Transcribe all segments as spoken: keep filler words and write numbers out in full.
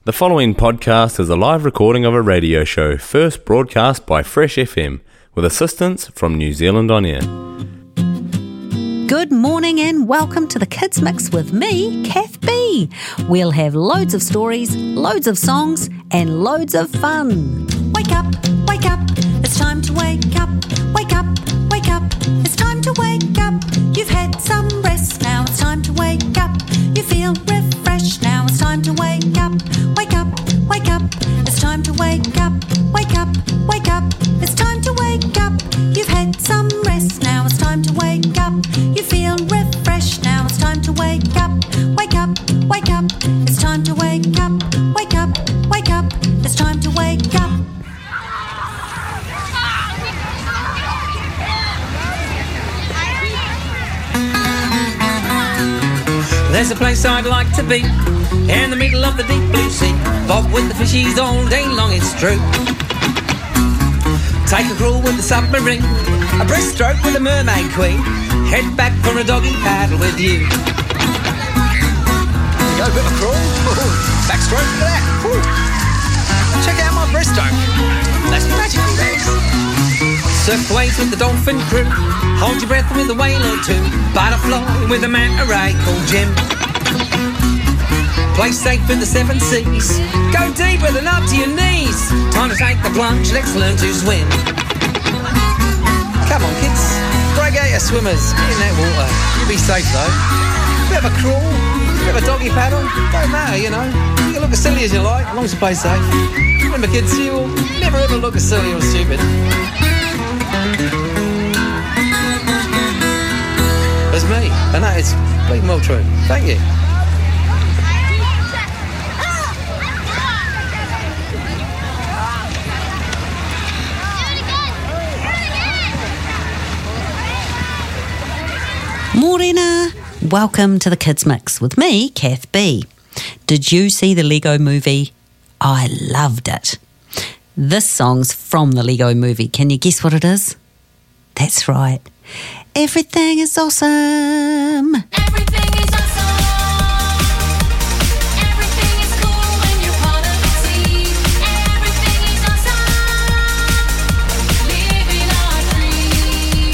The following podcast is a live recording of a radio show first broadcast by Fresh F M with assistance from New Zealand On Air. Good morning and welcome to the Kids Mix with me, Kath B. We'll have loads of stories, loads of songs and loads of fun. Wake up, wake up, it's time to wake up. Wake up, wake up, it's time to wake up. You've had some rest, now it's time to wake up. You feel refreshed, now it's time to wake up. Wake up, wake up, it's time to wake up. Wake up, wake up, it's time to wake up. You've had some rest, now it's time to wake up. You feel refreshed, now it's time to wake up. Wake up, wake up, it's time to wake up. Wake up, wake up, it's time to wake up. There's a place I'd like to be, in the middle of the deep blue sea. Bob with the fishies all day long, it's true. Take a crawl with the submarine, a breaststroke with the mermaid queen. Head back for a doggy paddle with you. Go a bit of a crawl, ooh, backstroke, look at that. Ooh. Check out my breaststroke, that's magical days. Surf waves with the dolphin crew, hold your breath with a whale or two. Butterfly with a manta ray called Jim. Play safe in the seven seas, go deep with an up to your knees. Time to take the plunge, let's learn to swim. Come on kids, break out your swimmers, get in that water. You'll be safe though. Bit of a crawl, bit of a doggy paddle, don't matter, you know. You can look as silly as you like, as long as you play safe. Remember kids, you'll never ever look as silly or stupid as me, and that is completely well true. Thank you. Morena, welcome to the Kids Mix with me, Kath B. Did you see the Lego movie? I loved it. This song's from the Lego movie. Can you guess what it is? That's right. Everything is awesome. Everything is awesome. Everything is cool when you're part of the team. Everything is awesome. Living our dream.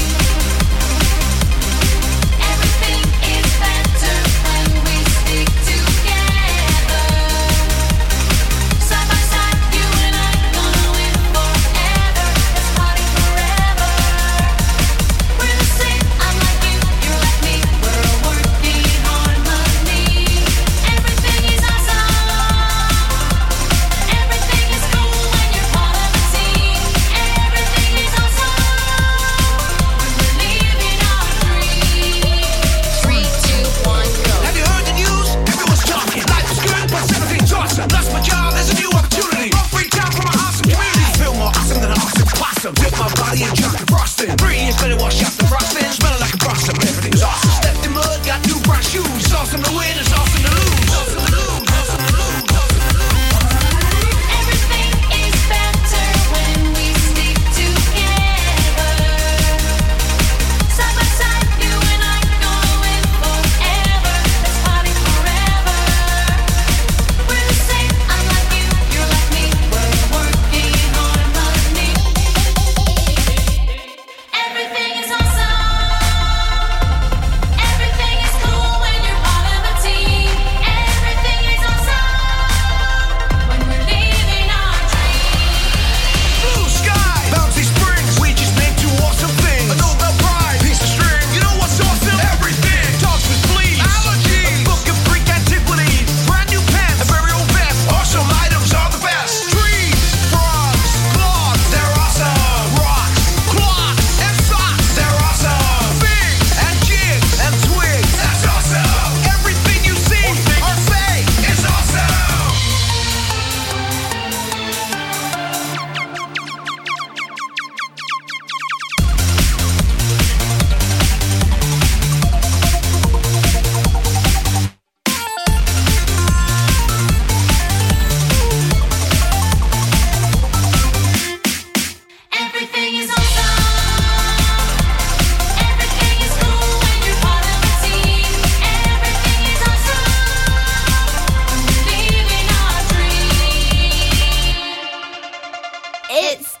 Everything is better when we stick together. Side by side, you and I gonna win forever. Let's party forever. We're the same. I'm like you, you're like me. We're all working hard.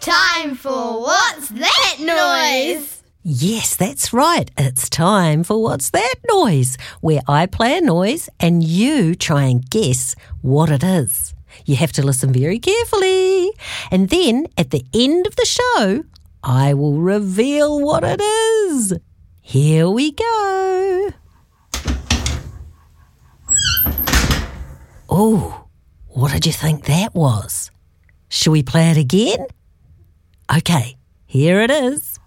time for What's That Noise? Yes, that's right. It's time for What's That Noise, where I play a noise and you try and guess what it is. You have to listen very carefully. And then at the end of the show, I will reveal what it is. Here we go. Oh, what did you think that was? Shall we play it again? Okay, here it is.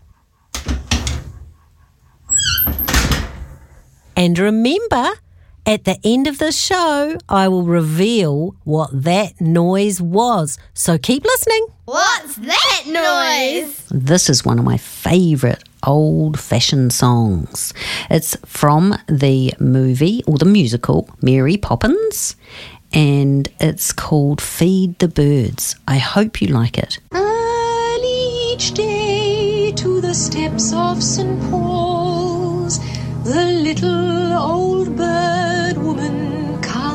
And remember, at the end of the show, I will reveal what that noise was. So keep listening. What's that noise? This is one of my favourite old-fashioned songs. It's from the movie, or the musical, Mary Poppins, and it's called Feed the Birds. I hope you like it. Early each day to the steps of Saint Paul's, the little old bird woman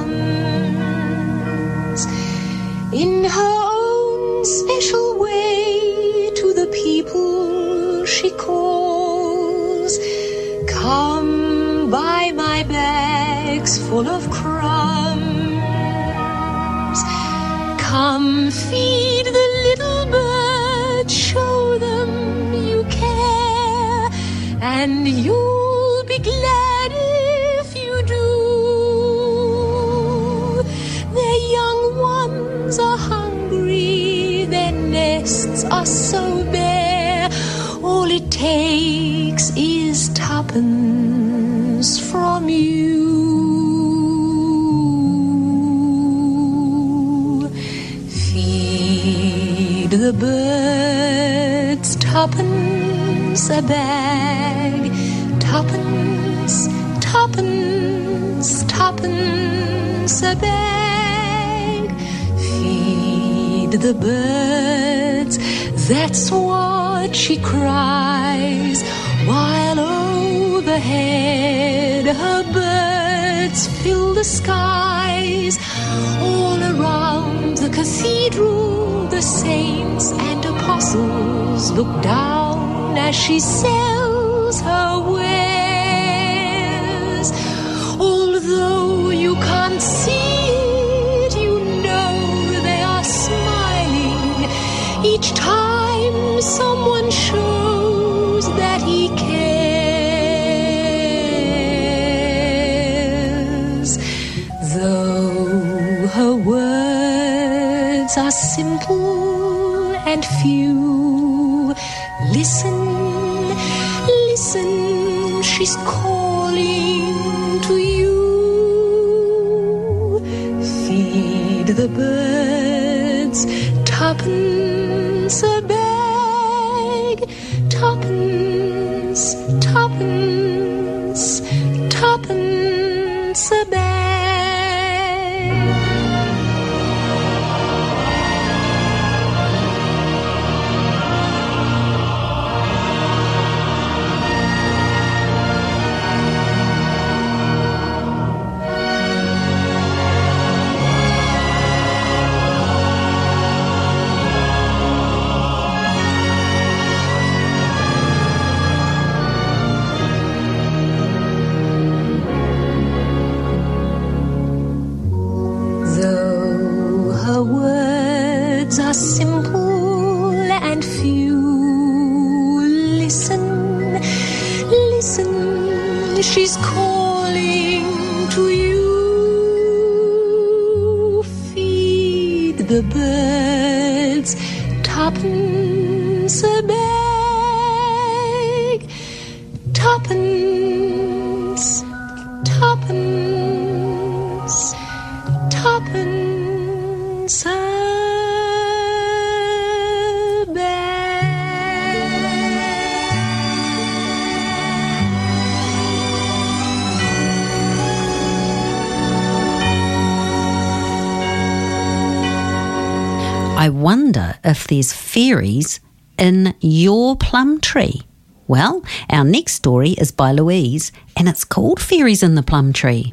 comes. In her own special way to the people she calls, come buy my bags full of crumbs. Come feed the little birds, show them you care, and you'll be glad if you do. Their young ones are hungry, their nests are so bare, all it takes is tuppence from you. Feed the birds tuppence a bag, tuppence, tuppence, tuppence a bag. Feed the birds, that's what she cries, while overhead her birds fill the skies. All around the cathedral, the saints and apostles look down as she sells her wares. Although you can't see it, you know they are smiling each time someone shows that he cares. Though her words are simple and few, listen, listen, she's calling to you. Feed the birds tuppence a bag, tuppence, tuppence, tuppence a bag. Simple and few, listen, listen, she's calling to you. Feed the birds tuppence a bag, tuppence, tuppence, tuppence a I wonder if there's fairies in your plum tree. Well, our next story is by Louise, and it's called Fairies in the Plum Tree.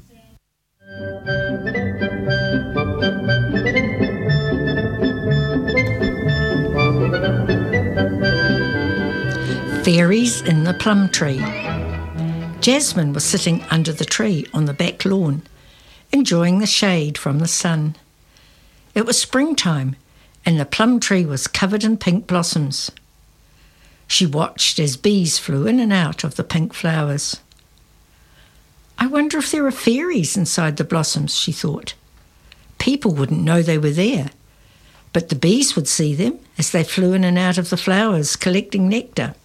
Fairies in the Plum Tree. Jasmine was sitting under the tree on the back lawn, enjoying the shade from the sun. It was springtime, and the plum tree was covered in pink blossoms. She watched as bees flew in and out of the pink flowers. I wonder if there are fairies inside the blossoms, she thought. People wouldn't know they were there, but the bees would see them as they flew in and out of the flowers, collecting nectar.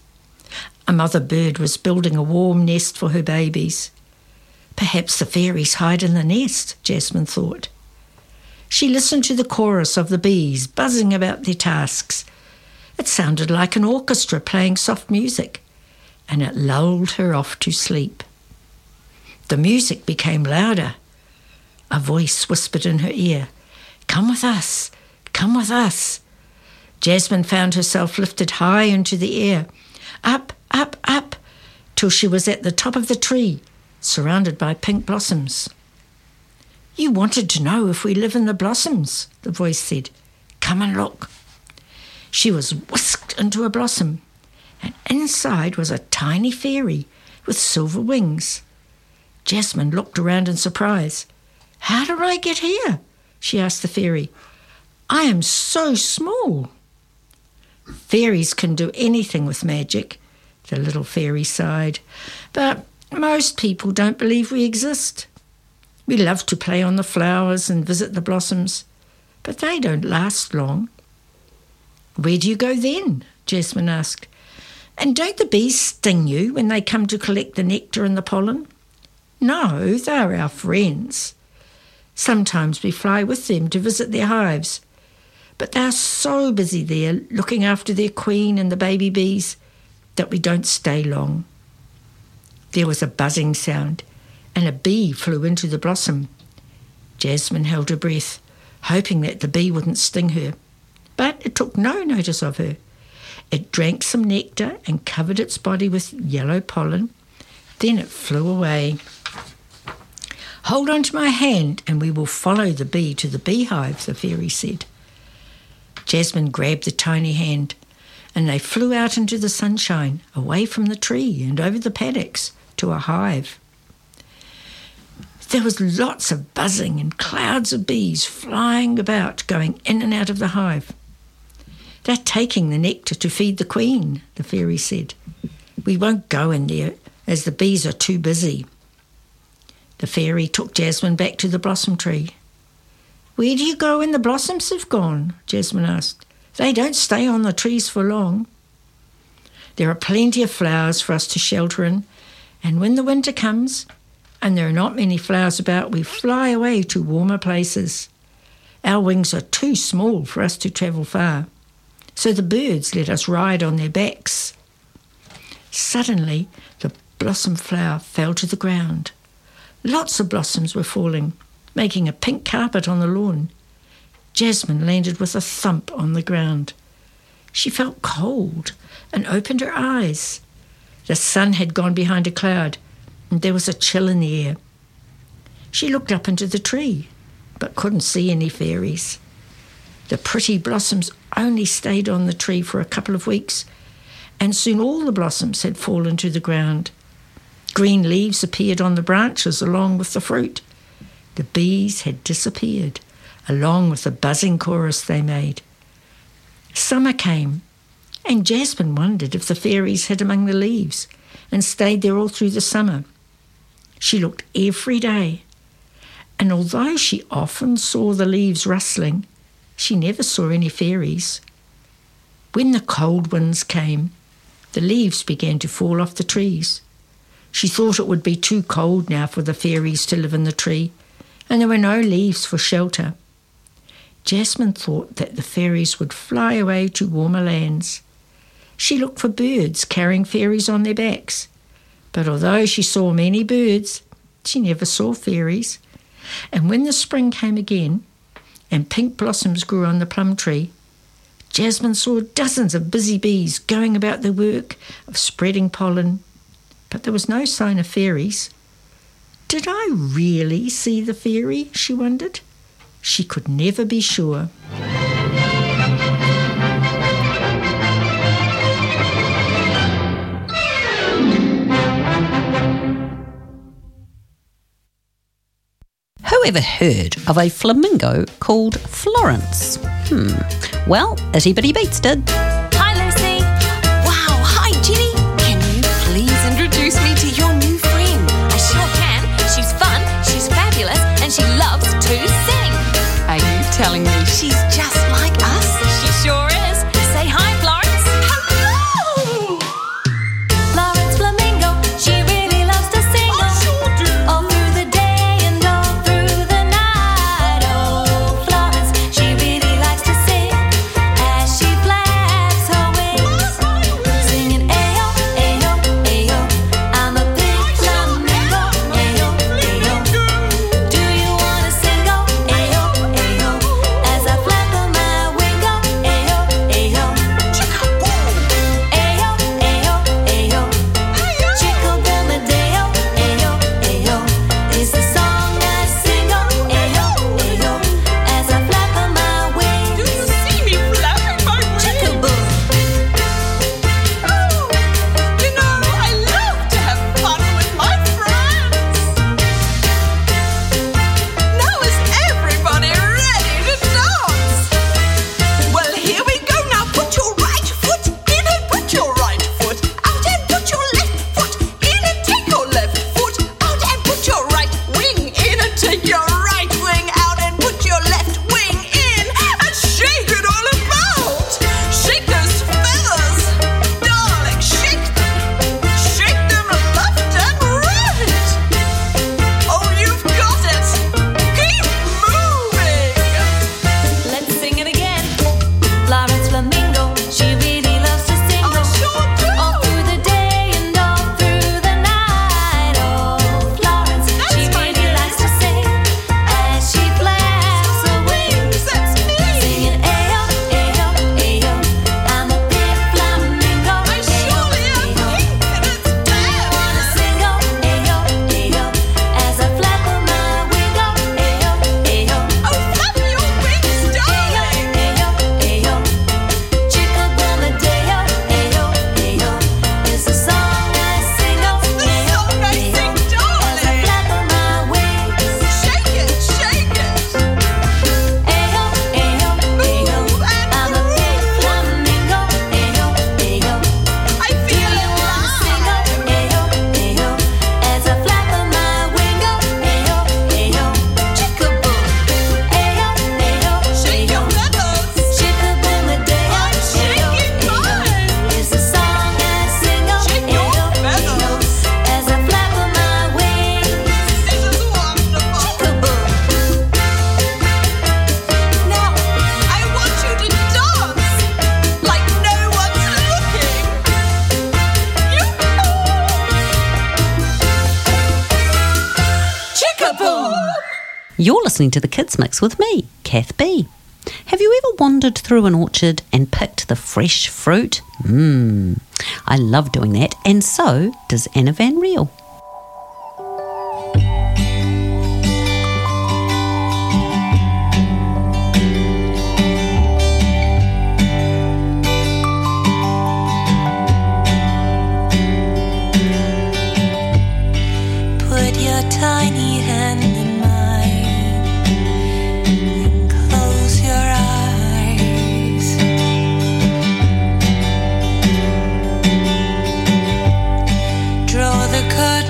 A mother bird was building a warm nest for her babies. Perhaps the fairies hide in the nest, Jasmine thought. She listened to the chorus of the bees buzzing about their tasks. It sounded like an orchestra playing soft music, and it lulled her off to sleep. The music became louder. A voice whispered in her ear, "Come with us, come with us." Jasmine found herself lifted high into the air, up, up, up, till she was at the top of the tree, surrounded by pink blossoms. "You wanted to know if we live in the blossoms," the voice said. "Come and look." She was whisked into a blossom, and inside was a tiny fairy with silver wings. Jasmine looked around in surprise. "How did I get here?" she asked the fairy. "I am so small." "Fairies can do anything with magic," the little fairy sighed, "but most people don't believe we exist. We love to play on the flowers and visit the blossoms, but they don't last long." "Where do you go then?" Jasmine asked. "And don't the bees sting you when they come to collect the nectar and the pollen?" "No, they're our friends. Sometimes we fly with them to visit their hives, but they're so busy there looking after their queen and the baby bees that we don't stay long." There was a buzzing sound, and a bee flew into the blossom. Jasmine held her breath, hoping that the bee wouldn't sting her, but it took no notice of her. It drank some nectar and covered its body with yellow pollen. Then it flew away. "Hold on to my hand and we will follow the bee to the beehive," the fairy said. Jasmine grabbed the tiny hand, and they flew out into the sunshine, away from the tree and over the paddocks to a hive. There was lots of buzzing and clouds of bees flying about, going in and out of the hive. "They're taking the nectar to feed the queen," the fairy said. "We won't go in there as the bees are too busy." The fairy took Jasmine back to the blossom tree. "Where do you go when the blossoms have gone?" Jasmine asked. "They don't stay on the trees for long." "There are plenty of flowers for us to shelter in, and when the winter comes and there are not many flowers about, we fly away to warmer places. Our wings are too small for us to travel far, so the birds let us ride on their backs." Suddenly, the blossom flower fell to the ground. Lots of blossoms were falling, making a pink carpet on the lawn. Jasmine landed with a thump on the ground. She felt cold and opened her eyes. The sun had gone behind a cloud, and there was a chill in the air. She looked up into the tree, but couldn't see any fairies. The pretty blossoms only stayed on the tree for a couple of weeks, and soon all the blossoms had fallen to the ground. Green leaves appeared on the branches along with the fruit. The bees had disappeared, along with the buzzing chorus they made. Summer came, and Jasmine wondered if the fairies hid among the leaves and stayed there all through the summer. She looked every day, and although she often saw the leaves rustling, she never saw any fairies. When the cold winds came, the leaves began to fall off the trees. She thought it would be too cold now for the fairies to live in the tree, and there were no leaves for shelter. Jasmine thought that the fairies would fly away to warmer lands. She looked for birds carrying fairies on their backs, but although she saw many birds, she never saw fairies. And when the spring came again, and pink blossoms grew on the plum tree, Jasmine saw dozens of busy bees going about their work of spreading pollen, but there was no sign of fairies. Did I really see the fairy, she wondered? She could never be sure. ever heard of a flamingo called Florence? Hmm. Well, Itty Bitty Beats did. Hi, Lucy. Wow, hi, Ginny. Can you please introduce me to your new friend? I sure can. She's fun, she's fabulous, and she loves to sing. Are you telling me she's just like us? She sure is. Say hi, Florence. Hello! Florence Flamingo, she really loves to sing. I sure do. All through the day and all through the night. Oh, Florence, she really likes to sing as she flaps her wings, singing ayo, ayo, ayo. I'm a big flamingo, ayo, ayo. Do you wanna sing, oh, ayo, ayo, as I flap on my wing, oh, ayo, ayo. Ayo, ayo, ayo. Chickle Boomadayo, ayo, ayo. Is the song I sing, oh, ayo, ayo, as I flap on my wings. Do you see me flapping my wings? Chickle boom. Oh, you know, I love to have fun with my friends. Now is everybody ready to dance? Well, here we go. Now put your right foot in and put your right foot out and put your left foot in and take your left foot out and put your right wing in and take your right wing out and put your left wing in and shake it all about. Shake those feathers, darling, shake them. Shake them left and right. Oh, you've got it. Keep moving. Let's sing it again. Florence Flamingo, she really loves to sing. I sure do. All through the day and all through the night. Oh, Florence, she That's my really likes to sing as she flaps her wings, That's me. singing ayo, ayo, ayo. I'm a big flamingo. I surely am ayo, pink and it's ayo. bad. Wanna sing, oh, ayo, ayo, as I flap on my wing, oh, ayo, ayo. Oh, flap your wings, darling. Ayo, ayo, Chickle Boomadayo, ayo, ayo, is the song I sing, oh, The ayo, song I ayo, sing, as I darling. flap on my wings. Shake it, shake it. Ayo, ayo, ayo, I'm a big flamingo, ayo, ayo. I feel You wanna sing, alive. oh, ayo, ayo, as I flap on my wing, oh, ayo, ayo. Chickle boom, ayo, ayo, Shake your ayo. feathers. Chickle Boomadayo, I'm shaking ayo, mine. ayo. Is the song I sing, oh, Shake your ayo, ayo, feathers. as I flap on my wings. This is wonderful. Chickle boom. Now, I want you to dance like no one's looking. Chick-a-boom! You're listening to the Kids Mix with me, Kath B. Have you ever wandered through an orchard and picked the fresh fruit? Mmm, I love doing that, and so does Anna Van Riel. Put your tiny hand in mine and close your eyes. Draw the curtain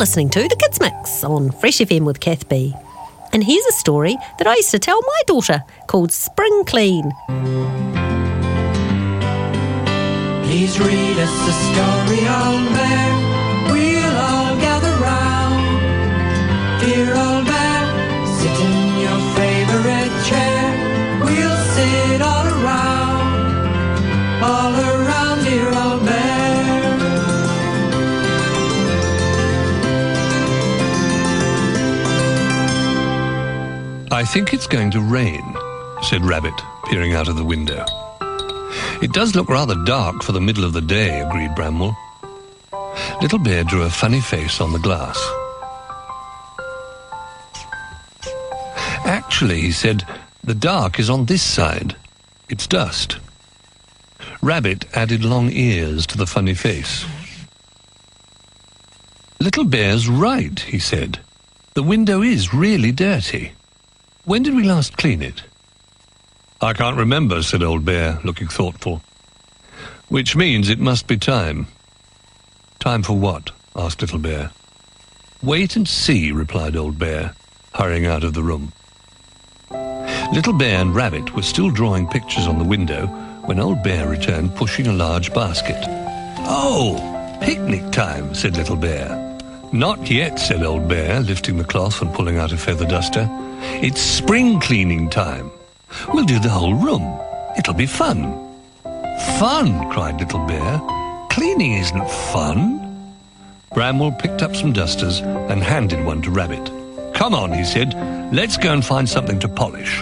listening to The Kids Mix on Fresh F M with Kath B. And here's a story that I used to tell my daughter called Spring Clean. Please read us a story, Old Bear. We'll all gather round. Dear Old Bear, sit in your favourite chair. We'll sit all around, all around, dear Old Bear. I think it's going to rain, said Rabbit, peering out of the window. It does look rather dark for the middle of the day, agreed Bramwell. Little Bear drew a funny face on the glass. Actually, he said, the dark is on this side. It's dust. Rabbit added long ears to the funny face. Little Bear's right, he said. The window is really dirty. When did we last clean it? I can't remember, said Old Bear, looking thoughtful. Which means it must be time. Time for what? Asked Little Bear. Wait and see, replied Old Bear, hurrying out of the room. Little Bear and Rabbit were still drawing pictures on the window when Old Bear returned pushing a large basket. Oh, picnic time, said Little Bear. Not yet, said Old Bear, lifting the cloth and pulling out a feather duster. It's spring cleaning time. We'll do the whole room. It'll be fun. Fun, cried Little Bear. Cleaning isn't fun. Bramwell picked up some dusters and handed one to Rabbit. Come on, he said. Let's go and find something to polish.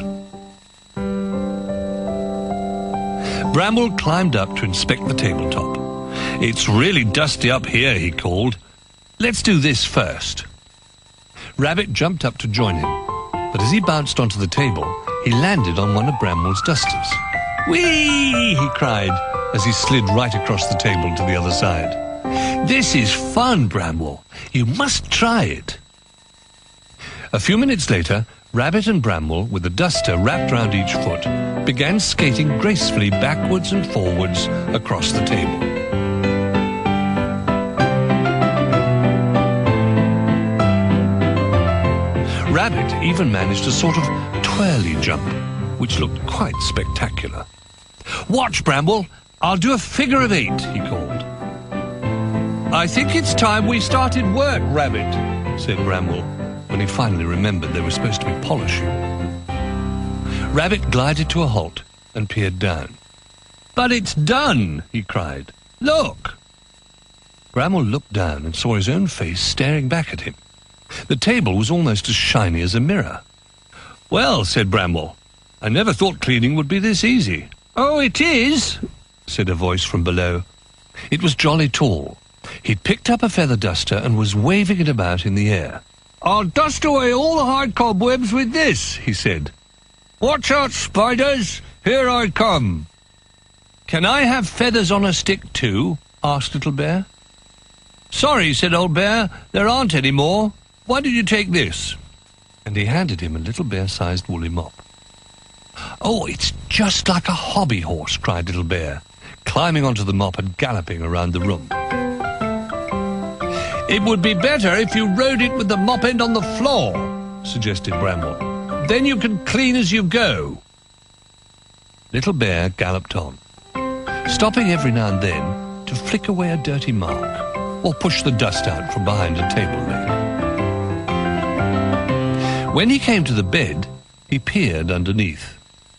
Bramwell climbed up to inspect the tabletop. It's really dusty up here, he called. Let's do this first. Rabbit jumped up to join him, but as he bounced onto the table, he landed on one of Bramwell's dusters. Whee! He cried as he slid right across the table to the other side. This is fun, Bramwell. You must try it. A few minutes later, Rabbit and Bramwell, with the duster wrapped round each foot, began skating gracefully backwards and forwards across the table. Rabbit even managed a sort of twirly jump, which looked quite spectacular. Watch, Bramwell, I'll do a figure of eight, he called. I think it's time we started work, Rabbit, said Bramwell, when he finally remembered they were supposed to be polishing. Rabbit glided to a halt and peered down. But it's done, he cried. Look! Bramwell looked down and saw his own face staring back at him. The table was almost as shiny as a mirror. Well, said Bramwell, I never thought cleaning would be this easy. Oh, it is, said a voice from below. It was Jolly Tall. He'd picked up a feather duster and was waving it about in the air. I'll dust away all the hard cobwebs with this, he said. Watch out, spiders, here I come. Can I have feathers on a stick too? Asked Little Bear. Sorry, said Old Bear, there aren't any more. Why don't you take this? And he handed him a little bear-sized woolly mop. Oh, it's just like a hobby horse, cried Little Bear, climbing onto the mop and galloping around the room. It would be better if you rode it with the mop end on the floor, suggested Bramwell. Then you can clean as you go. Little Bear galloped on, stopping every now and then to flick away a dirty mark or push the dust out from behind a table leg. When he came to the bed, he peered underneath.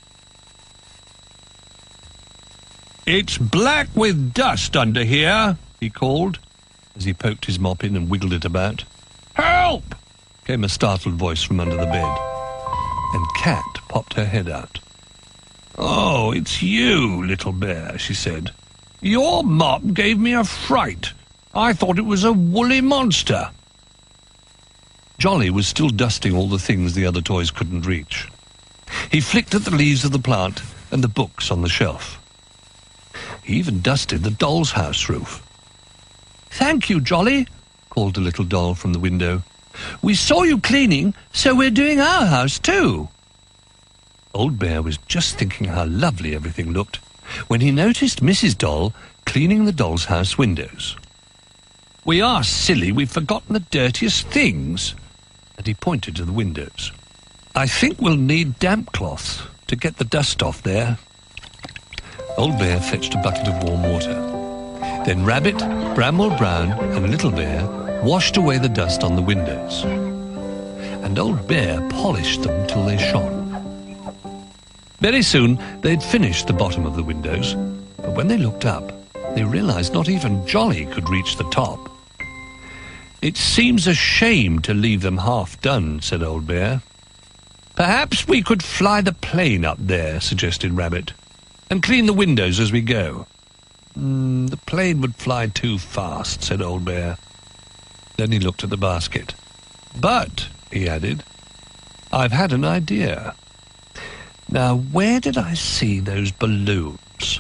It's black with dust under here, he called, as he poked his mop in and wiggled it about. Help! Came a startled voice from under the bed, and Cat popped her head out. Oh, it's you, Little Bear, she said. Your mop gave me a fright. I thought it was a woolly monster. Jolly was still dusting all the things the other toys couldn't reach. He flicked at the leaves of the plant and the books on the shelf. He even dusted the doll's house roof. Thank you, Jolly, called a little doll from the window. We saw you cleaning, so we're doing our house too. Old Bear was just thinking how lovely everything looked when he noticed Missus Doll cleaning the doll's house windows. We are silly. We've forgotten the dirtiest things. And he pointed to the windows. I think we'll need damp cloths to get the dust off there. Old Bear fetched a bucket of warm water. Then Rabbit, Bramwell Brown and Little Bear washed away the dust on the windows. And Old Bear polished them till they shone. Very soon they'd finished the bottom of the windows, but when they looked up, they realized not even Jolly could reach the top. It seems a shame to leave them half done, said Old Bear. Perhaps we could fly the plane up there, suggested Rabbit, and clean the windows as we go. Mm, the plane would fly too fast, said Old Bear. Then he looked at the basket. But, he added, I've had an idea. Now, where did I see those balloons?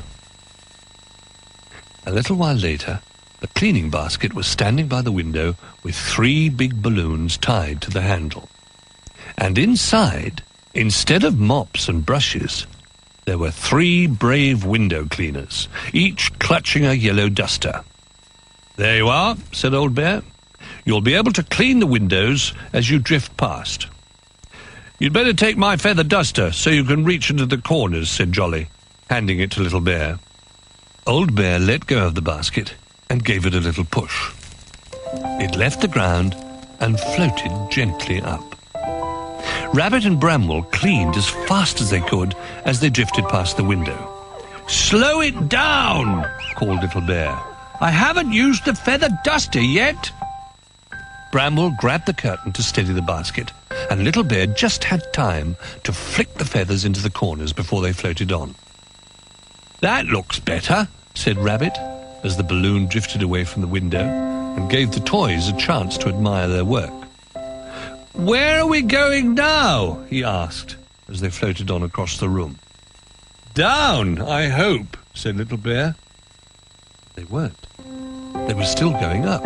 A little while later, the cleaning basket was standing by the window with three big balloons tied to the handle. And inside, instead of mops and brushes, there were three brave window cleaners, each clutching a yellow duster. There you are, said Old Bear. You'll be able to clean the windows as you drift past. You'd better take my feather duster so you can reach into the corners, said Jolly, handing it to Little Bear. Old Bear let go of the basket and gave it a little push. It left the ground and floated gently up. Rabbit and Bramwell cleaned as fast as they could as they drifted past the window. Slow it down, called Little Bear. I haven't used the feather duster yet. Bramwell grabbed the curtain to steady the basket, and Little Bear just had time to flick the feathers into the corners before they floated on. That looks better, said Rabbit, as the balloon drifted away from the window and gave the toys a chance to admire their work. Where are we going now? He asked, as they floated on across the room. Down, I hope, said Little Bear. They weren't. They were still going up.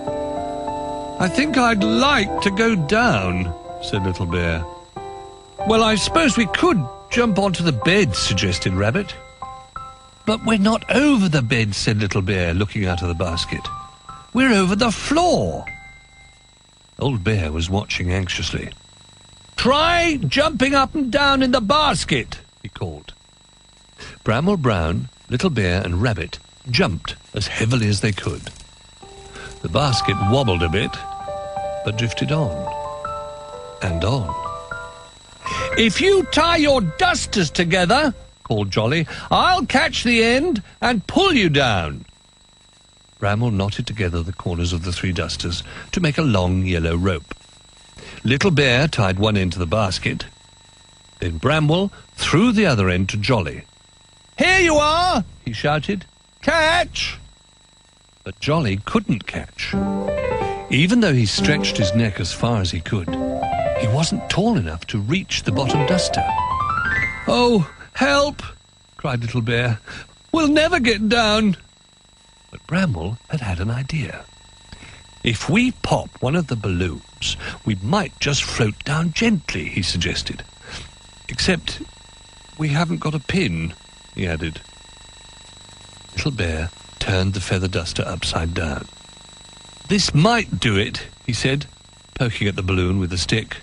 I think I'd like to go down, said Little Bear. Well, I suppose we could jump onto the bed, suggested Rabbit. But we're not over the bed, said Little Bear, looking out of the basket. We're over the floor. Old Bear was watching anxiously. Try jumping up and down in the basket, he called. Bramwell Brown, Little Bear and Rabbit jumped as heavily as they could. The basket wobbled a bit, but drifted on and on. If you tie your dusters together, called Jolly, I'll catch the end and pull you down. Bramwell knotted together the corners of the three dusters to make a long yellow rope. Little Bear tied one end to the basket. Then Bramwell threw the other end to Jolly. Here you are, he shouted. Catch! But Jolly couldn't catch. Even though he stretched his neck as far as he could, he wasn't tall enough to reach the bottom duster. Oh, help! Cried Little Bear. We'll never get down. But Bramwell had had an idea. If we pop one of the balloons, we might just float down gently, he suggested. Except we haven't got a pin, he added. Little Bear turned the feather duster upside down. This might do it, he said, poking at the balloon with a stick.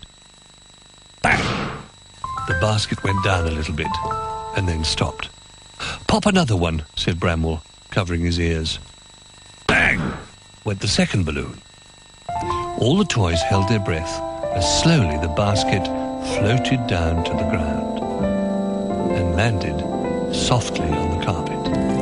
Bang! The basket went down a little bit and then stopped. Pop another one, said Bramwell, covering his ears. Bang! Went the second balloon. All the toys held their breath as slowly the basket floated down to the ground and landed softly on the carpet.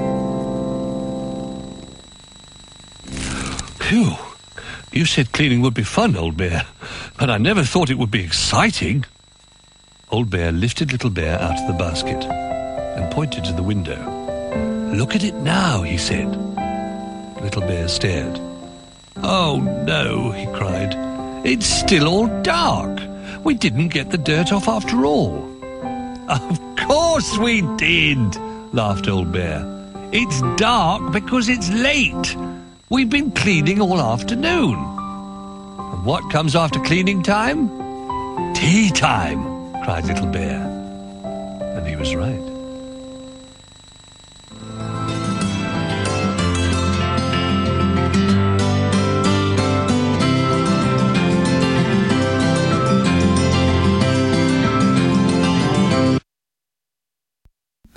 Phew! You said cleaning would be fun, Old Bear, but I never thought it would be exciting. Old Bear lifted Little Bear out of the basket and pointed to the window. Look at it now, he said. Little Bear stared. Oh, no, he cried. It's still all dark. We didn't get the dirt off after all. Of course we did, laughed Old Bear. It's dark because it's late. We've been cleaning all afternoon. And what comes after cleaning time? Tea time, cried Little Bear. And he was right.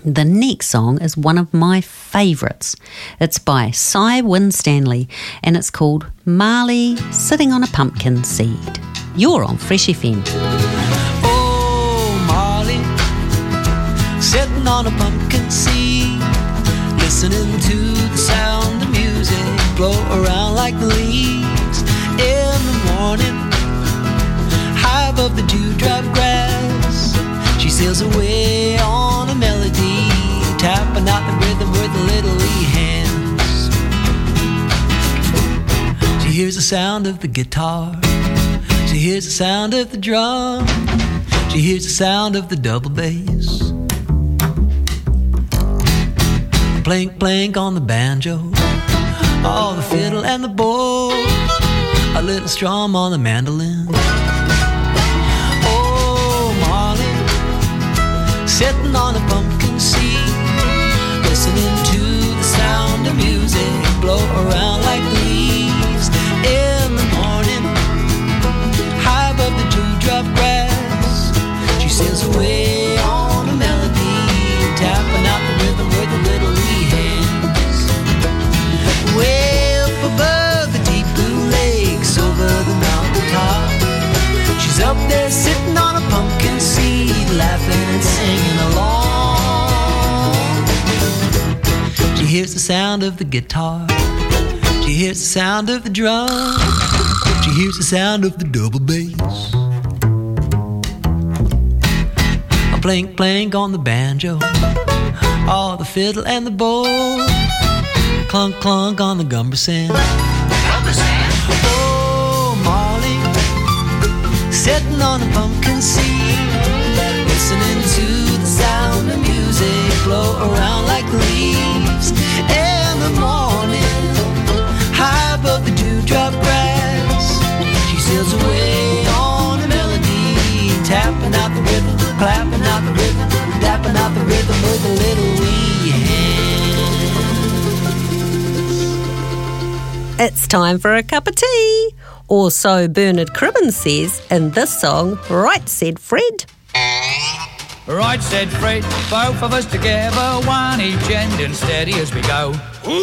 The next song is one of my favourites. It's by Cy Winstanley and it's called Marley Sitting on a Pumpkin Seed. You're on Fresh F M. Oh, Marley, sitting on a pumpkin seed, listening to the sound of music blow around like the leaves in the morning, high above the dewdrop grass. She sails away on a melody, tapping out the rhythm with her little wee hands. She hears the sound of the guitar, she hears the sound of the drum, she hears the sound of the double bass. Plank, plank on the banjo, oh, the fiddle and the bow, a little strum on the mandolin. Oh, Marley, sitting on a pumpkin seed, listening to the sound of music blow around like leaves in the morning, high above the dewdrop grass. She sails away on a melody, tapping out the rhythm with her little wee hands. Way up above the deep blue lakes, over the mountain top, she's up there sitting on a pumpkin seed, laughing and singing along. She hears the sound of the guitar, she hears the sound of the drum, she hears the sound of the double bass. A plank, plank on the banjo, oh, the fiddle and the bow, clunk, clunk on the gumbersand. Oh, Marley, sitting on a pumpkin seed, listening to the sound of music blow around like leaves in the morning, high above the dewdrop grass. She sails away on a melody, tapping out the rhythm, clapping out the rhythm, tapping out the rhythm with a little wee hand. It's time for a cup of tea, or so Bernard Cribbins says in this song, Right Said Fred. Right said Fred, both of us together, one each end and steady as we go.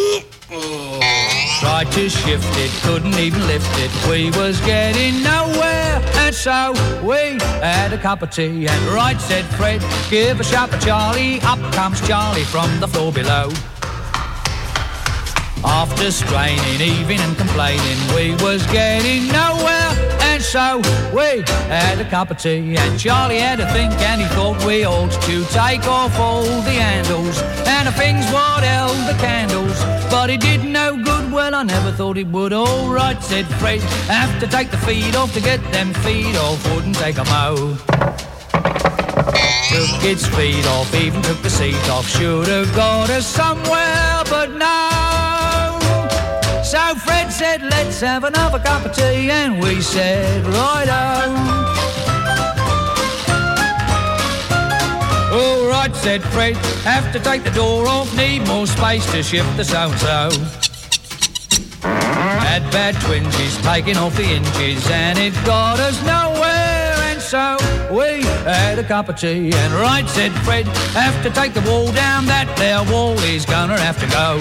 Tried to shift it, couldn't even lift it, we was getting nowhere, and so we had a cup of tea. And right said Fred, give a shout for Charlie, up comes Charlie from the floor below. After straining, even and complaining, we was getting nowhere, and so we had a cup of tea. And Charlie had a think, and he thought we ought to take off all the handles and the things what held the candles, but it did no good. Well, I never thought it would. All right, said Fred, have to take the feet off to get them feet off, wouldn't take a mo. Took its feet off, even took the seat off, should have got us somewhere, but no. So Fred said, let's have another cup of tea, and we said, righto. All right, said Fred, have to take the door off, need more space to shift the so-and-so. Had bad twinges, taking off the inches, and it got us nowhere, and so we had a cup of tea. And right, said Fred, have to take the wall down, that there wall is gonna have to go.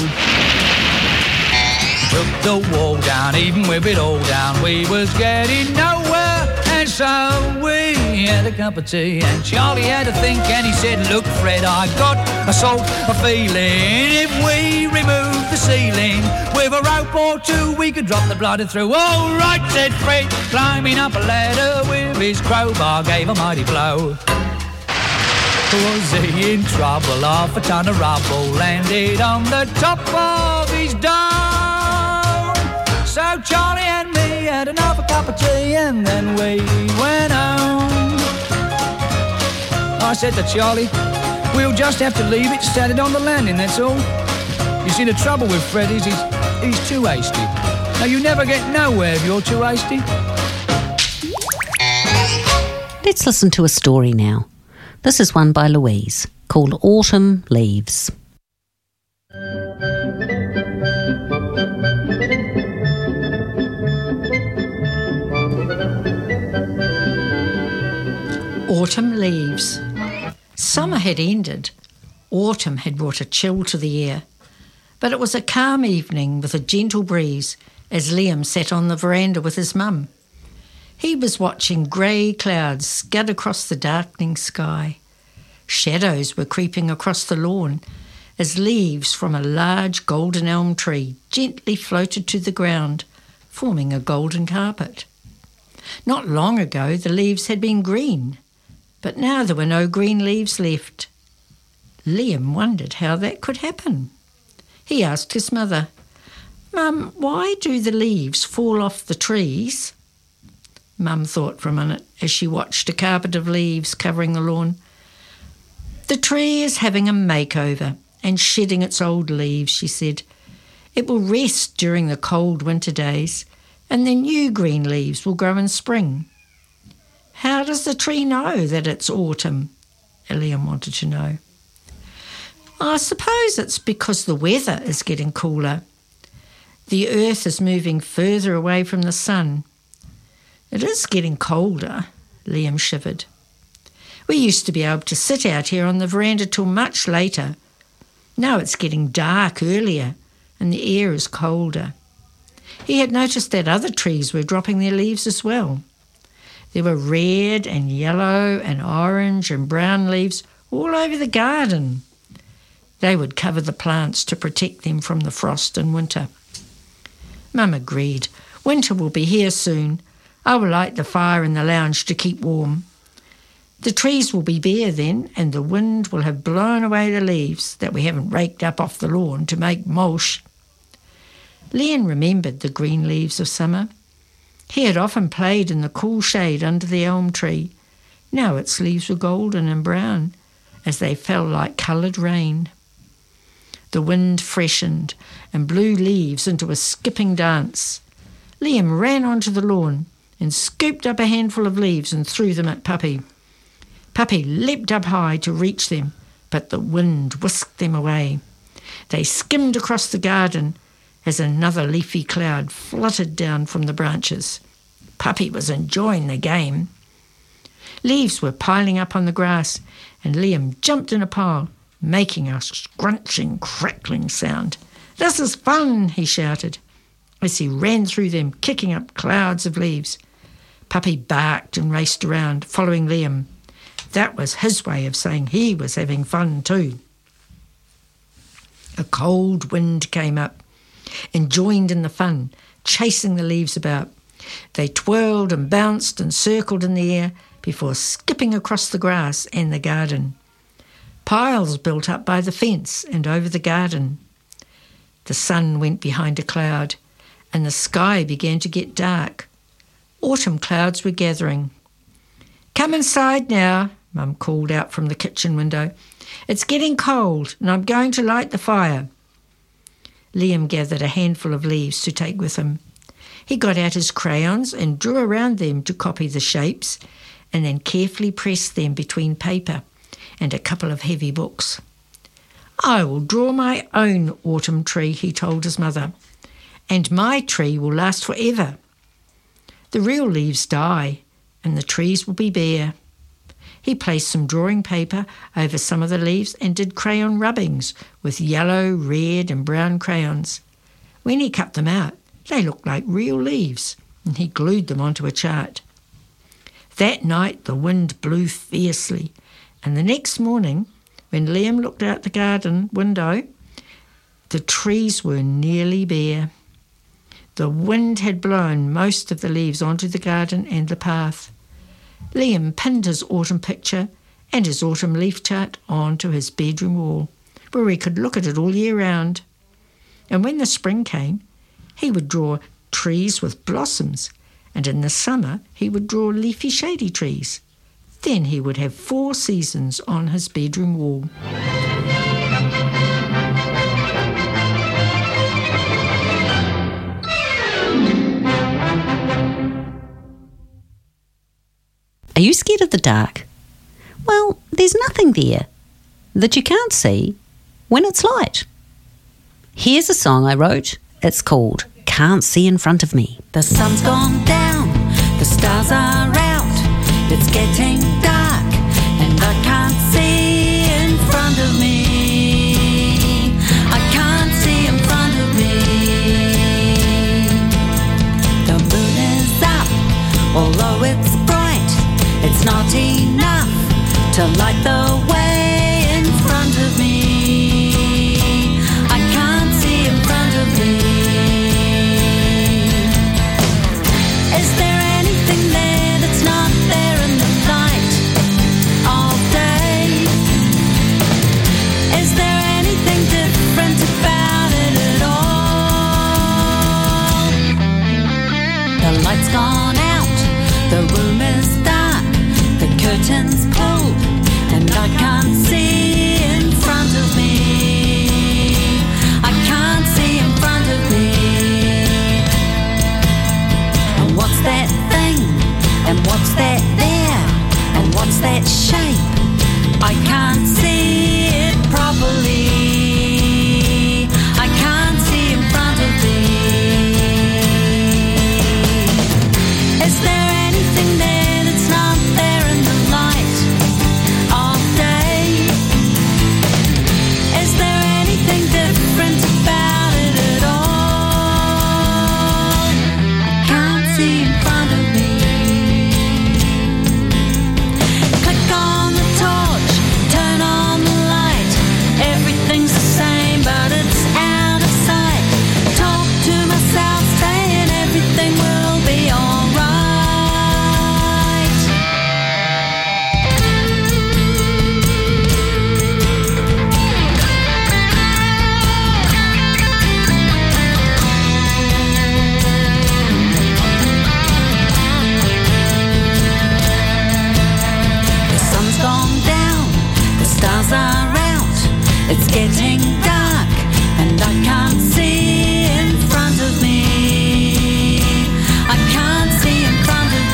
Took the wall down, even with it all down, we was getting nowhere, and so we had a cup of tea. And Charlie had a think, and he said, look Fred, I got a sort of feeling, if we remove the ceiling with a rope or two, we could drop the bladder through. All right, said Fred, climbing up a ladder with his crowbar, gave a mighty blow. Was he in trouble? Half a ton of rubble landed on the top of his dome. So Charlie and me had another cup of tea, and then we went home. I said to Charlie, we'll just have to leave it, set it on the landing, that's all. You see, the trouble with Fred is he's, he's too hasty. Now, you never get nowhere if you're too hasty. Let's listen to a story now. This is one by Louise, called Autumn Leaves. Autumn leaves. Summer had ended. Autumn had brought a chill to the air, but it was a calm evening with a gentle breeze as Liam sat on the veranda with his mum. He was watching grey clouds scud across the darkening sky. Shadows were creeping across the lawn as leaves from a large golden elm tree gently floated to the ground, forming a golden carpet. Not long ago the leaves had been green, but now there were no green leaves left. Liam wondered how that could happen. He asked his mother, "Mum, why do the leaves fall off the trees?" Mum thought for a minute as she watched a carpet of leaves covering the lawn. "The tree is having a makeover and shedding its old leaves," she said. "It will rest during the cold winter days, and then new green leaves will grow in spring." "How does the tree know that it's autumn?" Liam wanted to know. "I suppose it's because the weather is getting cooler. The earth is moving further away from the sun. It is getting colder," Liam shivered. "We used to be able to sit out here on the veranda till much later. Now it's getting dark earlier and the air is colder." He had noticed that other trees were dropping their leaves as well. There were red and yellow and orange and brown leaves all over the garden. They would cover the plants to protect them from the frost in winter. Mum agreed. "Winter will be here soon. I will light the fire in the lounge to keep warm. The trees will be bare then, and the wind will have blown away the leaves that we haven't raked up off the lawn to make mulch." Liam remembered the green leaves of summer. He had often played in the cool shade under the elm tree. Now its leaves were golden and brown as they fell like coloured rain. The wind freshened and blew leaves into a skipping dance. Liam ran onto the lawn and scooped up a handful of leaves and threw them at Puppy. Puppy leapt up high to reach them, but the wind whisked them away. They skimmed across the garden as another leafy cloud fluttered down from the branches. Puppy was enjoying the game. Leaves were piling up on the grass, and Liam jumped in a pile, making a scrunching, crackling sound. "This is fun," he shouted, as he ran through them, kicking up clouds of leaves. Puppy barked and raced around, following Liam. That was his way of saying he was having fun too. A cold wind came up and joined in the fun, chasing the leaves about. They twirled and bounced and circled in the air before skipping across the grass and the garden. Piles built up by the fence and over the garden. The sun went behind a cloud, and the sky began to get dark. Autumn clouds were gathering. "Come inside now," Mum called out from the kitchen window. "It's getting cold, and I'm going to light the fire." Liam gathered a handful of leaves to take with him. He got out his crayons and drew around them to copy the shapes, and then carefully pressed them between paper and a couple of heavy books. "I will draw my own autumn tree," he told his mother, "and my tree will last forever. The real leaves die, and the trees will be bare." He placed some drawing paper over some of the leaves and did crayon rubbings with yellow, red and brown crayons. When he cut them out, they looked like real leaves, and he glued them onto a chart. That night the wind blew fiercely, and the next morning, when Liam looked out the garden window, the trees were nearly bare. The wind had blown most of the leaves onto the garden and the path. Liam pinned his autumn picture and his autumn leaf chart onto his bedroom wall, where he could look at it all year round. And when the spring came, he would draw trees with blossoms, and in the summer he would draw leafy shady trees. Then he would have four seasons on his bedroom wall. Are you scared of the dark? Well, there's nothing there that you can't see when it's light. Here's a song I wrote. It's called Can't See in Front of Me. The sun's gone down, the stars are out, it's getting dark, and I can't see in front of me. to light the way in front of me. I can't see in front of me. Is there anything there that's not there in the light of day? Is there anything different about it at all? The light's gone out, the room is dark, the curtains pulled, and I can't see in front of me. I can't see in front of me. And what's that thing? And what's that there? And what's that shape? I can't see it properly. I can't see in front of me. Is there anything there that's not there in the light of day? Is there anything different about it at all? I can't see in front of me. Click on the torch, turn on the light. Everything's the same, but it's out of sight. Talk to myself, saying everything will be alright. The sun's gone down, the stars are out. It's getting dark, and I can't see in front of me. I can't see in front of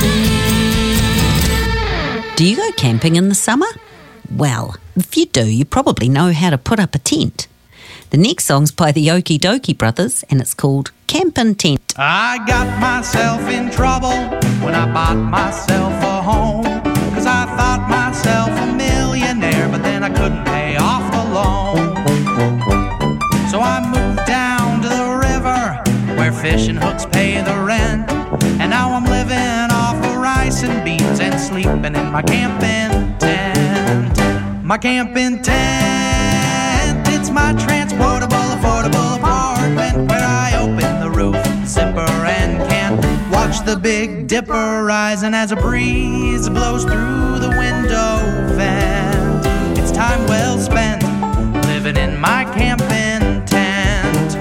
me. Do you go camping in the summer? Well, if you do, you probably know how to put up a tent. The next song's by the Okie Dokie Brothers, and it's called Campin' Tent. I got myself in trouble when I bought myself a home, 'cause I thought myself a millionaire, but then I couldn't pay off the loan. So I moved down to the river where fishing hooks pay the rent, and now I'm living off of rice and beans and sleeping in my camping tent. My camping tent, it's my transportable, affordable apartment where I open the roof, zipper and can watch the Big Dipper rising as a breeze blows through the window vent. It's time well spent living in my camping tent.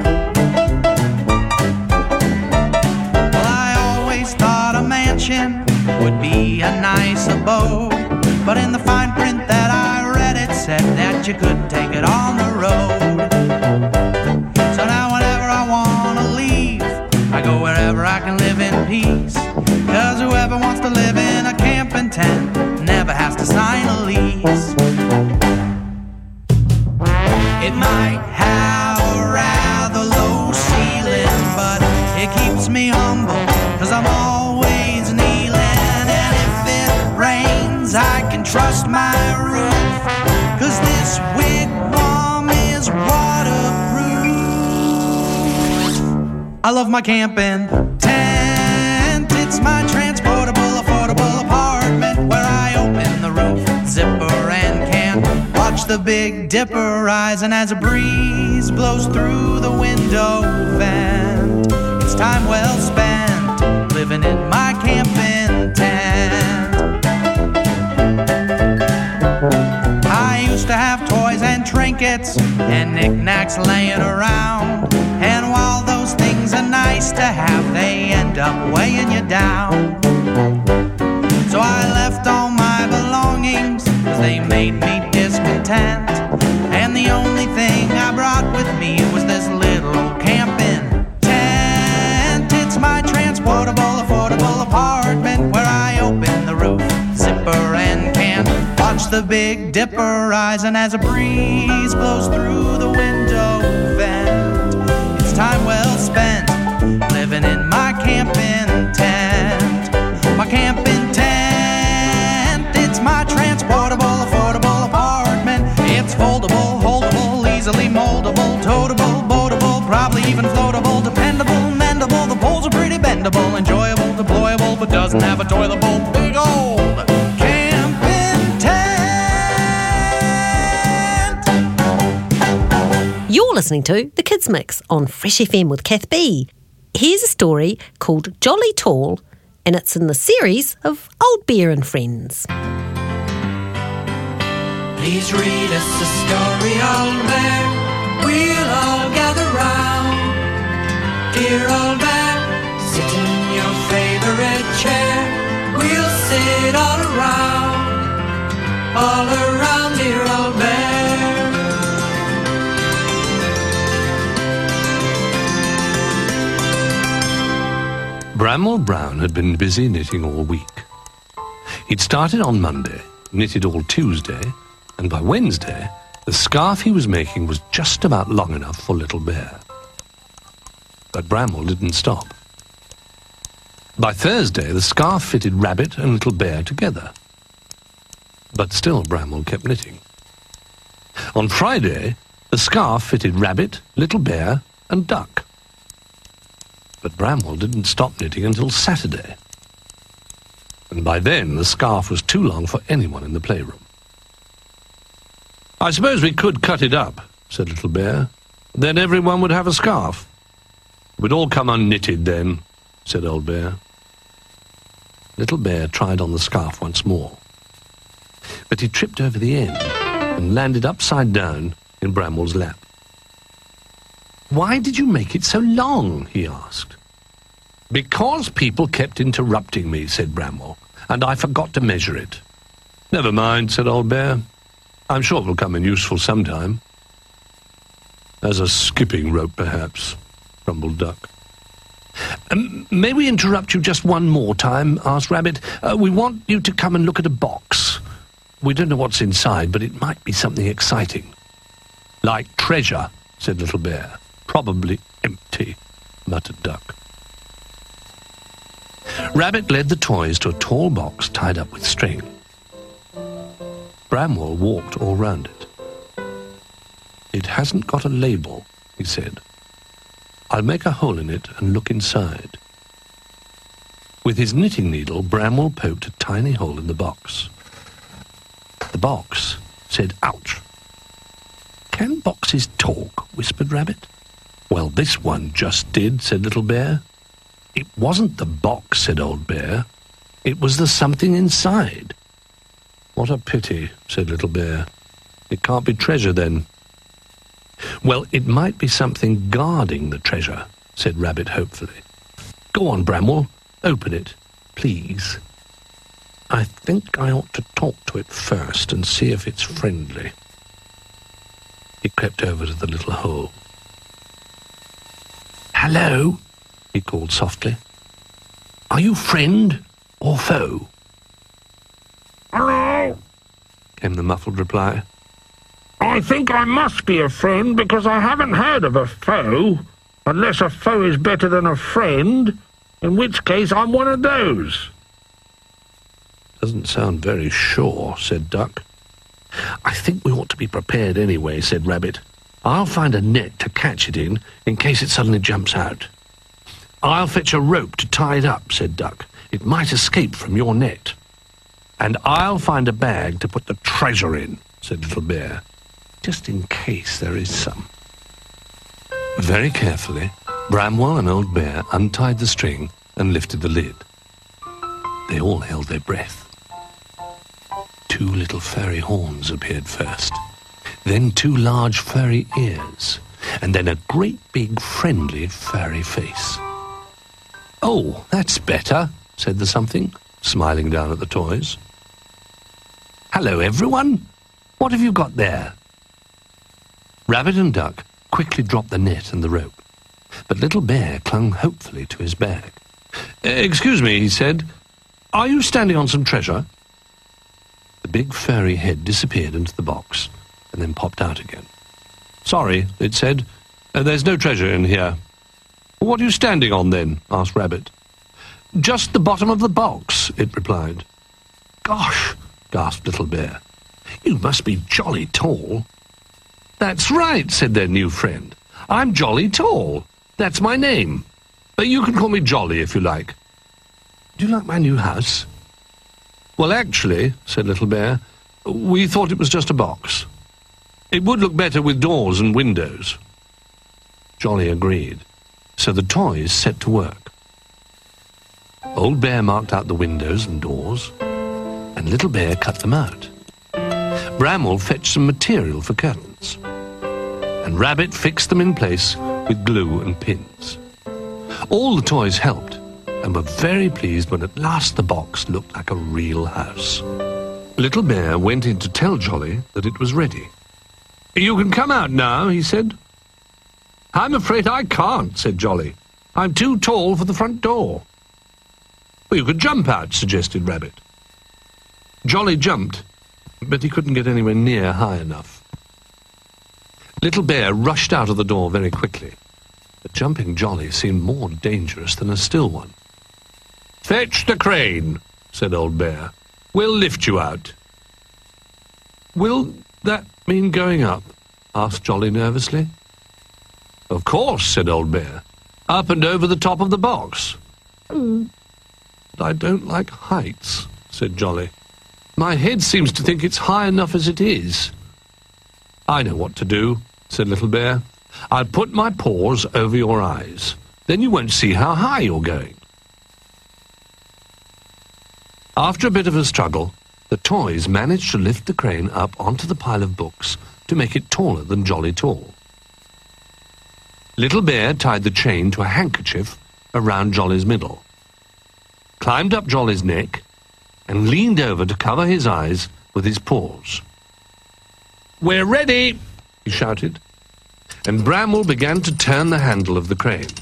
Well, I always thought a mansion would be a nice abode, but in the fine print that I read it said that you couldn't take it on the road. So now whenever I want to leave, I go wherever I can live in peace, 'cause whoever wants to live in a camping tent never has to sign a lease. It might have a rather low ceiling, but it keeps me humble, 'cause I'm always kneeling. And if it rains, I can trust my roof, 'cause this wigwam is waterproof. I love my camping tent. It's my transportable, affordable apartment where I open the roof, zipper and can watch the Big Dipper rising as a breeze blows through the window vent. It's time well spent living in my camping tent. I used to have toys and trinkets and knickknacks laying around, and while those things are nice to have, they end up weighing you down. So I left all my belongings, 'cause they made me discontent, and the only thing I brought with me was this little old camping tent. It's my transportable, affordable apartment where I open the roof, zipper and can watch the Big Dipper rising as a breeze blows through the window vent. It's time well spent living in my camping tent. My camping tent, it's my transportable, affordable apartment. It's foldable, holdable, easily moldable, toteable, boatable, probably even floatable, dependable, mendable. The poles are pretty bendable, enjoyable, deployable, but doesn't have a toilet bowl. Big old camping tent. You're listening to The Kids Mix on Fresh F M with Kath B. Here's a story called Jolly Tall, and it's in the series of Old Bear and Friends. Please read us a story, old bear. We'll all gather round. Dear old bear, sit in your favourite chair. We'll sit all around, all around, dear old bear. Bramwell Brown had been busy knitting all week. He'd started on Monday, knitted all Tuesday, and by Wednesday, the scarf he was making was just about long enough for Little Bear. But Bramwell didn't stop. By Thursday, the scarf fitted Rabbit and Little Bear together. But still Bramwell kept knitting. On Friday, the scarf fitted Rabbit, Little Bear, and Duck. But Bramwell didn't stop knitting until Saturday. And by then, the scarf was too long for anyone in the playroom. "I suppose we could cut it up," said Little Bear. "Then everyone would have a scarf." "We'd all come unknitted then," said Old Bear. Little Bear tried on the scarf once more. But he tripped over the end and landed upside down in Bramwell's lap. "Why did you make it so long?" he asked. "Because people kept interrupting me," said Bramwell, "and I forgot to measure it." "Never mind," said Old Bear. "I'm sure it will come in useful sometime." "As a skipping rope, perhaps," grumbled Duck. Um, "May we interrupt you just one more time?" asked Rabbit. Uh, "we want you to come and look at a box. We don't know what's inside, but it might be something exciting." "Like treasure," said Little Bear. "Probably empty," muttered Duck. Rabbit led the toys to a tall box tied up with string. Bramwell walked all round it. "It hasn't got a label," he said. "I'll make a hole in it and look inside." With his knitting needle, Bramwell poked a tiny hole in the box. The box said, "Ouch." "Can boxes talk?" whispered Rabbit. "Well, this one just did," said Little Bear. "It wasn't the box," said Old Bear. "It was the something inside." "What a pity," said Little Bear. "It can't be treasure, then." "Well, it might be something guarding the treasure," said Rabbit hopefully. "Go on, Bramwell, open it, please." "I think I ought to talk to it first and see if it's friendly." He crept over to the little hole. "Hello," he called softly. "Are you friend or foe?" "Hello," came the muffled reply. "I think I must be a friend because I haven't heard of a foe, unless a foe is better than a friend, in which case I'm one of those." "Doesn't sound very sure," said Duck. "I think we ought to be prepared anyway," said Rabbit. "I'll find a net to catch it in, in case it suddenly jumps out." "I'll fetch a rope to tie it up," said Duck. "It might escape from your net." "And I'll find a bag to put the treasure in," said Little Bear, "just in case there is some." Very carefully, Bramwell and Old Bear untied the string and lifted the lid. They all held their breath. Two little furry horns appeared first, then two large furry ears, and then a great big friendly furry face. "Oh, that's better," said the something, smiling down at the toys. "Hello, everyone. What have you got there?" Rabbit and Duck quickly dropped the net and the rope, but Little Bear clung hopefully to his bag. "Excuse me," he said. "Are you standing on some treasure?" The big furry head disappeared into the box and then popped out again. "Sorry," it said. Uh, "there's no treasure in here." "What are you standing on, then?" asked Rabbit. "Just the bottom of the box," it replied. "Gosh," gasped Little Bear. "You must be jolly tall." "That's right," said their new friend. "I'm Jolly Tall. That's my name. But you can call me Jolly if you like. Do you like my new house?" "Well, actually," said Little Bear, "we thought it was just a box. It would look better with doors and windows. Jolly agreed, so the toys set to work. Old Bear marked out the windows and doors, and Little Bear cut them out. Bramwell fetched some material for curtains, and Rabbit fixed them in place with glue and pins. All the toys helped, and were very pleased when at last the box looked like a real house. Little Bear went in to tell Jolly that it was ready. "You can come out now," he said. "I'm afraid I can't," said Jolly. "I'm too tall for the front door." "Well, you could jump out," suggested Rabbit. Jolly jumped, but he couldn't get anywhere near high enough. Little Bear rushed out of the door very quickly, but jumping Jolly seemed more dangerous than a still one. "Fetch the crane," said Old Bear. "We'll lift you out." "Will that mean going up?" asked Jolly nervously. "Of course," said Old Bear. "Up and over the top of the box." Mm. "But I don't like heights," said Jolly. "My head seems to think it's high enough as it is." "I know what to do," said Little Bear. "I'll put my paws over your eyes. Then you won't see how high you're going." After a bit of a struggle, the toys managed to lift the crane up onto the pile of books to make it taller than Jolly Tall. Little Bear tied the chain to a handkerchief around Jolly's middle, climbed up Jolly's neck, and leaned over to cover his eyes with his paws. "We're ready," he shouted, and Bramwell began to turn the handle of the crane.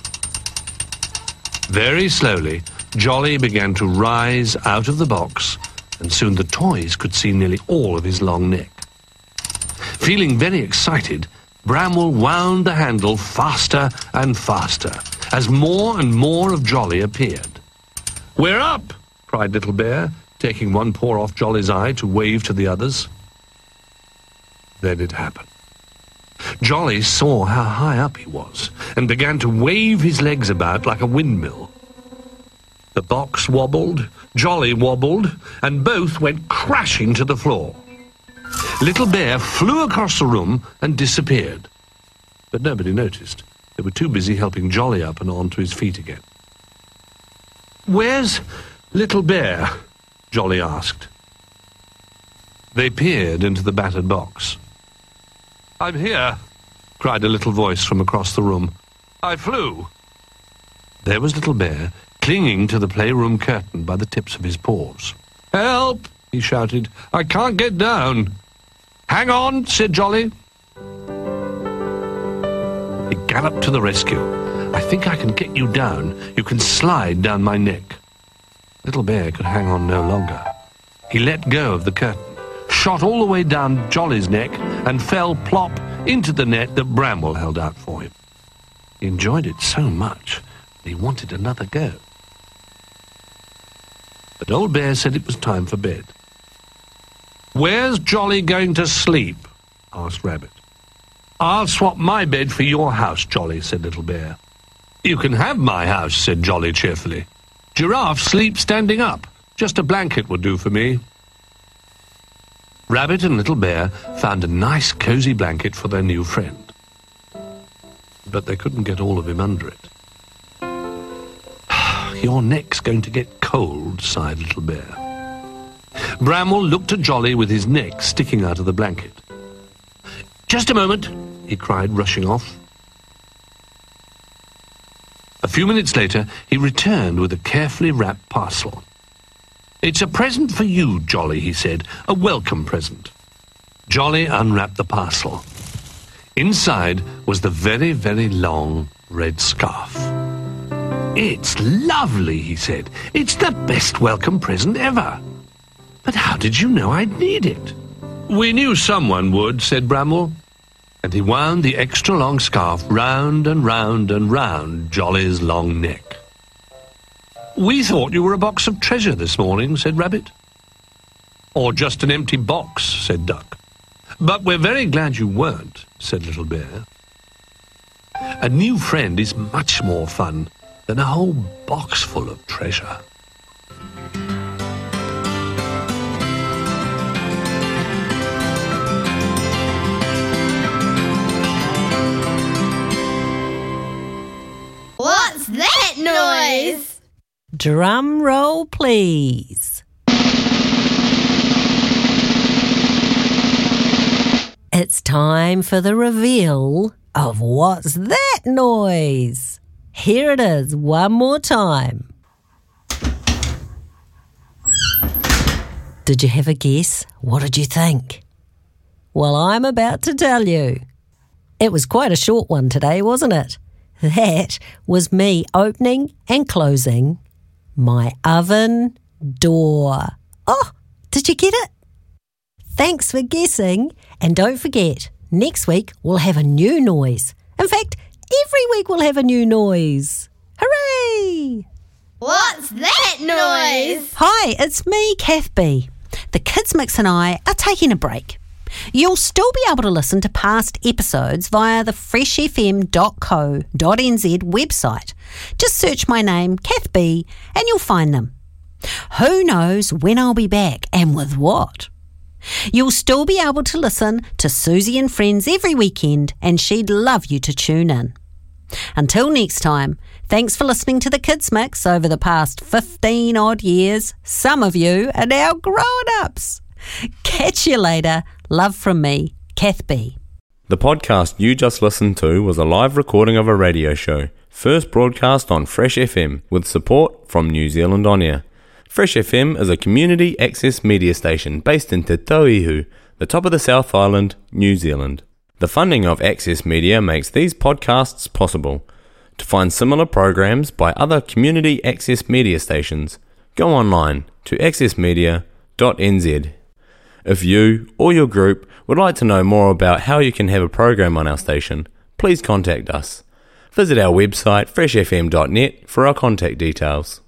Very slowly, Jolly began to rise out of the box, and soon the toys could see nearly all of his long neck. Feeling very excited, Bramwell wound the handle faster and faster, as more and more of Jolly appeared. "We're up!" cried Little Bear, taking one paw off Jolly's eye to wave to the others. Then it happened. Jolly saw how high up he was, and began to wave his legs about like a windmill. The box wobbled, Jolly wobbled, and both went crashing to the floor. Little Bear flew across the room and disappeared. But nobody noticed. They were too busy helping Jolly up and on to his feet again. "Where's Little Bear?" Jolly asked. They peered into the battered box. "I'm here," cried a little voice from across the room. "I flew." There was Little Bear, clinging to the playroom curtain by the tips of his paws. "Help!" he shouted. "I can't get down." "Hang on," said Jolly. He galloped to the rescue. "I think I can get you down. You can slide down my neck." Little Bear could hang on no longer. He let go of the curtain, shot all the way down Jolly's neck, and fell plop into the net that Bramwell held out for him. He enjoyed it so much that he wanted another go. But Old Bear said it was time for bed. "Where's Jolly going to sleep?" asked Rabbit. "I'll swap my bed for your house, Jolly," said Little Bear. "You can have my house," said Jolly cheerfully. "Giraffe sleeps standing up. Just a blanket would do for me." Rabbit and Little Bear found a nice cosy blanket for their new friend. But they couldn't get all of him under it. "Your neck's going to get cold," sighed Little Bear. Bramwell looked at Jolly with his neck sticking out of the blanket. "Just a moment," he cried, rushing off. A few minutes later, he returned with a carefully wrapped parcel. "It's a present for you, Jolly," he said, "a welcome present." Jolly unwrapped the parcel. Inside was the very, very long red scarf. "It's lovely," he said. "It's the best welcome present ever. But how did you know I'd need it?" "We knew someone would," said Bramwell. And he wound the extra long scarf round and round and round Jolly's long neck. "We thought you were a box of treasure this morning," said Rabbit. "Or just an empty box," said Duck. "But we're very glad you weren't," said Little Bear. A new friend is much more fun than a whole box full of treasure. noise? Drum roll, please. It's time for the reveal of What's That Noise? Here it is one more time. Did you have a guess? What did you think? Well, I'm about to tell you. It was quite a short one today, wasn't it? That was me opening and closing my oven door. Oh, did you get it? Thanks for guessing. And don't forget, next week we'll have a new noise. In fact, every week we'll have a new noise. Hooray! What's that noise? Hi, it's me, Kath B. The Kids Mix and I are taking a break. You'll still be able to listen to past episodes via the fresh f m dot co dot n z website. Just search my name, Kath B, and you'll find them. Who knows when I'll be back and with what? You'll still be able to listen to Susie and Friends every weekend, and she'd love you to tune in. Until next time, thanks for listening to the Kids Mix over the past fifteen odd years. Some of you are now grown-ups. Catch you later. Love from me, Kath B. The podcast you just listened to was a live recording of a radio show, first broadcast on Fresh F M with support from New Zealand On Air. Fresh F M is a community access media station based in Te Tauihu, the top of the South Island, New Zealand. The funding of Access Media makes these podcasts possible. To find similar programs by other community access media stations, go online to access media dot n z. If you or your group would like to know more about how you can have a program on our station, please contact us. Visit our website fresh f m dot net for our contact details.